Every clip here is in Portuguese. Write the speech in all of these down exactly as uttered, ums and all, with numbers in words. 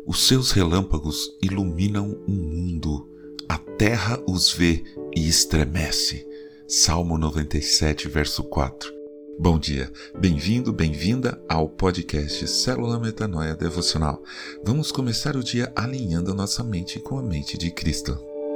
Os seus relâmpagos iluminam o mundo, a terra os vê e estremece. Salmo noventa e sete, verso quatro. Bom dia, bem-vindo, bem-vinda ao podcast Célula Metanoia Devocional. Vamos começar o dia alinhando a nossa mente com a mente de Cristo.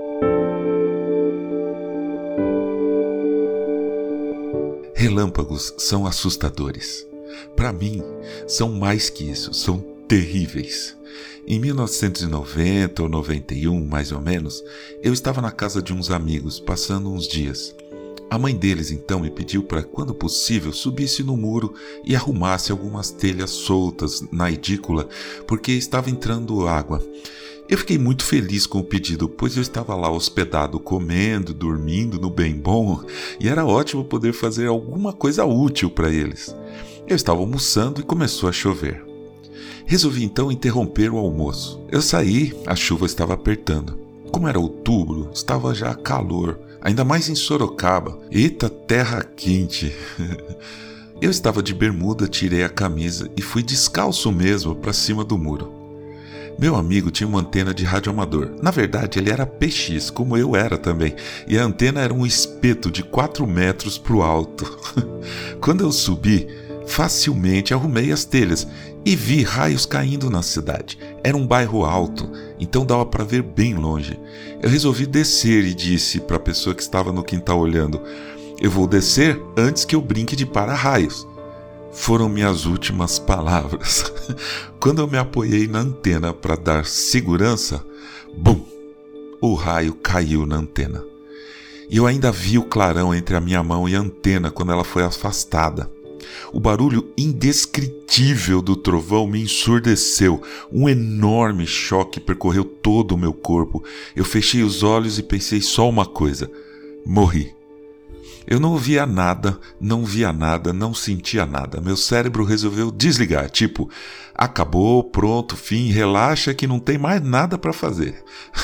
Relâmpagos são assustadores. Para mim, são mais que isso, são terríveis. Em mil novecentos e noventa ou noventa e um, mais ou menos, eu estava na casa de uns amigos, passando uns dias. A mãe deles então me pediu para, quando possível, subisse no muro e arrumasse algumas telhas soltas na edícula, porque estava entrando água. Eu fiquei muito feliz com o pedido, pois eu estava lá hospedado, comendo, dormindo no bem bom, e era ótimo poder fazer alguma coisa útil para eles. Eu estava almoçando e começou a chover. Resolvi então interromper o almoço. Eu saí, a chuva estava apertando. Como era outubro, estava já calor, ainda mais em Sorocaba. Eita, terra quente! Eu estava de bermuda, tirei a camisa e fui descalço mesmo para cima do muro. Meu amigo tinha uma antena de radioamador. Na verdade, ele era P X, como eu era também, e a antena era um espeto de quatro metros para o alto. Quando eu subi, facilmente arrumei as telhas e vi raios caindo na cidade. Era um bairro alto, então dava para ver bem longe. Eu resolvi descer e disse para a pessoa que estava no quintal olhando: eu vou descer antes que eu brinque de para-raios. Foram minhas últimas palavras. Quando eu me apoiei na antena para dar segurança, bum! O raio caiu na antena. E eu ainda vi o clarão entre a minha mão e a antena quando ela foi afastada. O barulho indescritível do trovão me ensurdeceu. Um enorme choque percorreu todo o meu corpo. Eu fechei os olhos e pensei só uma coisa: morri. Eu não ouvia nada, não via nada, não sentia nada. Meu cérebro resolveu desligar, tipo, acabou, pronto, fim, relaxa que não tem mais nada para fazer.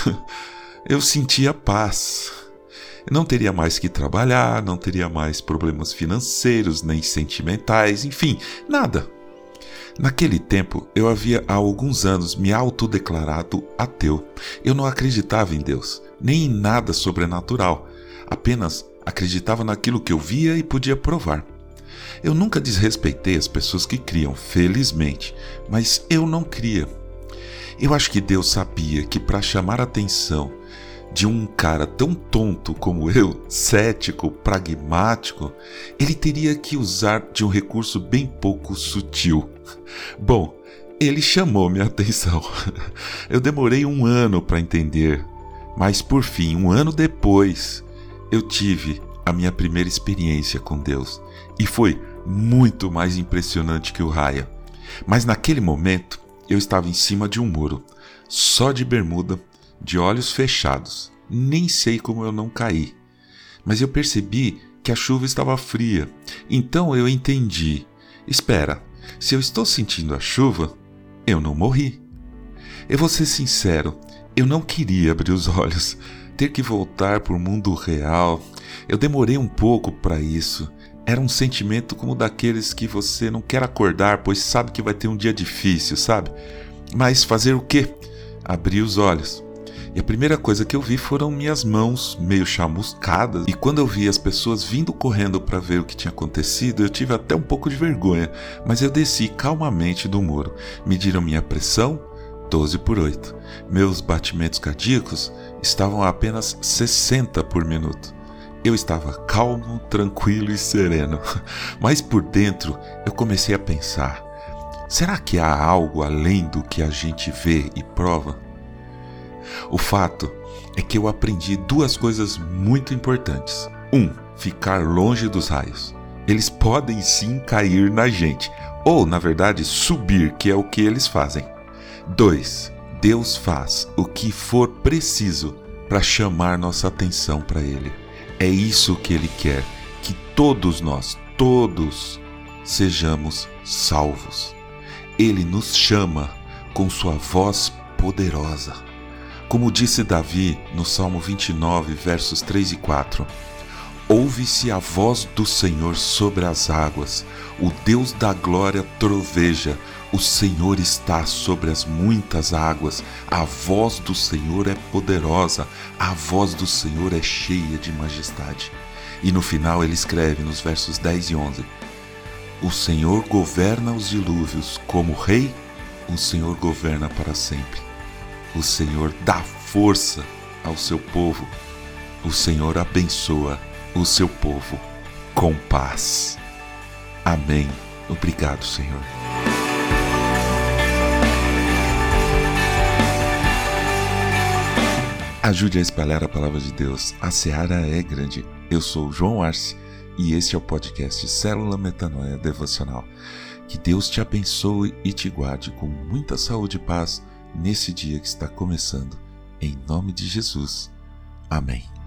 Eu sentia paz. Não teria mais que trabalhar, não teria mais problemas financeiros, nem sentimentais, enfim, nada. Naquele tempo, eu havia há alguns anos me autodeclarado ateu. Eu não acreditava em Deus, nem em nada sobrenatural. Apenas acreditava naquilo que eu via e podia provar. Eu nunca desrespeitei as pessoas que criam, felizmente, mas eu não cria. Eu acho que Deus sabia que para chamar a atenção de um cara tão tonto como eu, cético, pragmático, ele teria que usar de um recurso bem pouco sutil. Bom, ele chamou minha atenção. Eu demorei um ano para entender, mas por fim, um ano depois, eu tive a minha primeira experiência com Deus e foi muito mais impressionante que o raio. Mas naquele momento, eu estava em cima de um muro, só de bermuda, de olhos fechados. Nem sei como eu não caí, mas eu percebi que a chuva estava fria. Então eu entendi: espera, se eu estou sentindo a chuva, eu não morri. Eu vou ser sincero, eu não queria abrir os olhos, ter que voltar para o mundo real. Eu demorei um pouco para isso. Era um sentimento como daqueles que você não quer acordar, pois sabe que vai ter um dia difícil, sabe? Mas fazer o quê? Abri os olhos. E a primeira coisa que eu vi foram minhas mãos meio chamuscadas. E quando eu vi as pessoas vindo correndo para ver o que tinha acontecido, eu tive até um pouco de vergonha. Mas eu desci calmamente do muro. Mediram minha pressão, doze por oito. Meus batimentos cardíacos estavam a apenas sessenta por minuto. Eu estava calmo, tranquilo e sereno. Mas por dentro eu comecei a pensar: será que há algo além do que a gente vê e prova? O fato é que eu aprendi duas coisas muito importantes. Um, ficar longe dos raios. Eles podem sim cair na gente, ou na verdade subir, que é o que eles fazem. Dois, Deus faz o que for preciso para chamar nossa atenção para Ele. É isso que Ele quer, que todos nós, todos, sejamos salvos. Ele nos chama com sua voz poderosa. Como disse Davi no Salmo vinte e nove, versos três e quatro, Ouve-se a voz do Senhor sobre as águas, o Deus da glória troveja, o Senhor está sobre as muitas águas, a voz do Senhor é poderosa, a voz do Senhor é cheia de majestade. E no final ele escreve nos versos dez e onze: o Senhor governa os dilúvios, como rei, o Senhor governa para sempre. O Senhor dá força ao seu povo, o Senhor abençoa o seu povo com paz. Amém. Obrigado, Senhor. Ajude a espalhar a palavra de Deus. A seara é grande. Eu sou o João Arce e este é o podcast Célula Metanoia Devocional. Que Deus te abençoe e te guarde com muita saúde e paz nesse dia que está começando. Em nome de Jesus. Amém.